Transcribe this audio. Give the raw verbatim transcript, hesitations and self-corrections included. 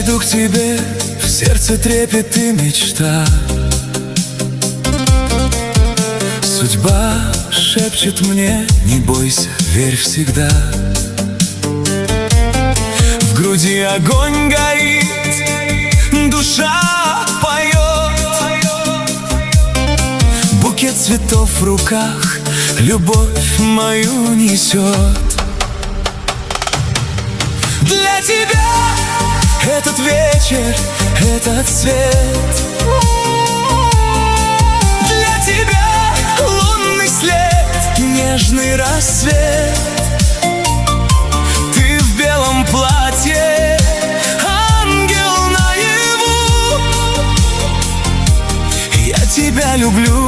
иду к тебе, в сердце трепет и мечта. Судьба шепчет мне: не бойся, верь всегда. В груди огонь горит, душа поет, букет цветов в руках любовь мою несет. Для тебя этот вечер, этот свет, для тебя лунный след, нежный рассвет. Ты в белом платье, ангел наяву. Я тебя люблю,